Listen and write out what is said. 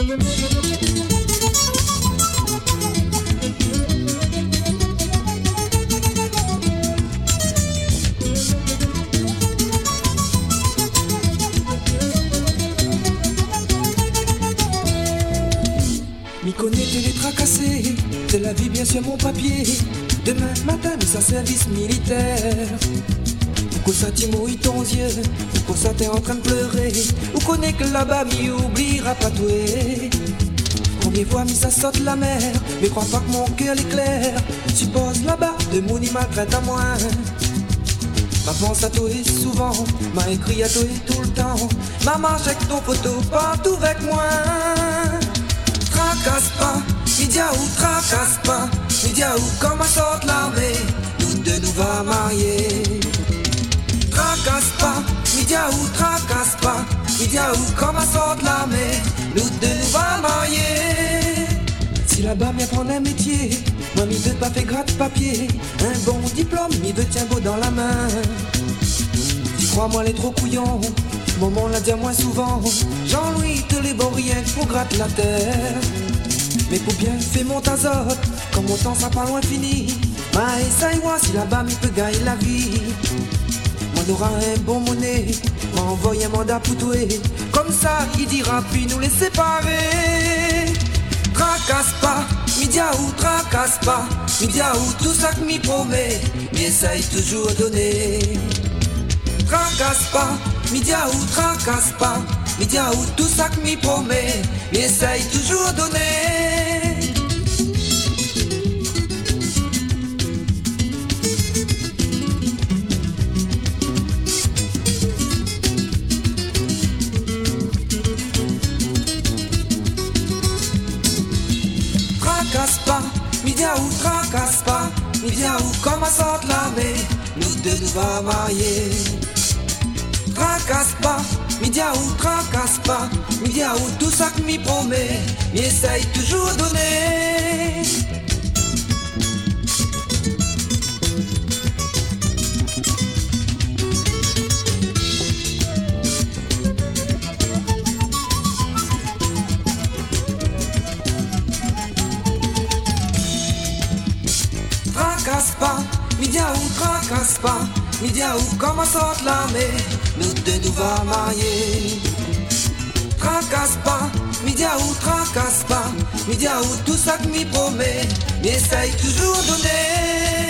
M'y connaître les tracassés de la vie bien sur mon papier. Demain matin, nous à service militaire. Ou que ça t'y mouille ton yeux, ou que ça t'es en train de pleurer, ou connaît que là-bas m'y oubliera pas toi. Combien fois mis ça saute la mer, mais crois pas que mon cœur l'éclaire. Suppose là-bas, de mon malgré à moi. Ma pense à toi souvent, m'a écrit à toi tout le temps. Ma marche avec ton photo partout avec moi. Tracasse pas, Lydia ou tracasse pas, Lydia ou comment sorte l'armée, nous deux nous va marier. Tracasse pas, Lydia ou tracasse pas, Lydia ou comment sorte l'armée, nous deux nous va marier. Si là-bas m'y apprendre un métier, moi m'y veut pas fait gratte-papier, un bon diplôme m'y veut tient beau dans la main. Dis crois-moi les trop couillons, maman l'a dit moins souvent, Jean-Louis te les bon rien pour gratte la terre. Mais pour bien faire mon azote, comme mon temps ça pas loin fini, ma essaye moi si là-bas m'y peut gagner la vie. M'en aura un bon monnaie, m'envoie un mandat pour toi, comme ça il dira puis nous les séparer. Tracasse pas, Lydia ou tracasse pas, Lydia ou tout ça que m'y promet, mais essaye toujours donner. Tracasse pas, Lydia ou tracasse pas, Lydia ou tout ça que m'y promet, mais essaye toujours donner. Tracasse pas, Lydia ou tracasse pas, Lydia ou comment sorte l'armée, nous deux nous va marier. Tracasse pas, Lydia ou tracasse pas, Lydia ou tout ça que m'y promet, mais essaye toujours donner. Tracasse pas, Lydia ou tracasse pas, Lydia ou comment sorte l'armée, nous deux nous va marier. Tracasse pas, Lydia ou tracasse pas, Lydia ou tout ça que m'y promet, mais essaye toujours donner.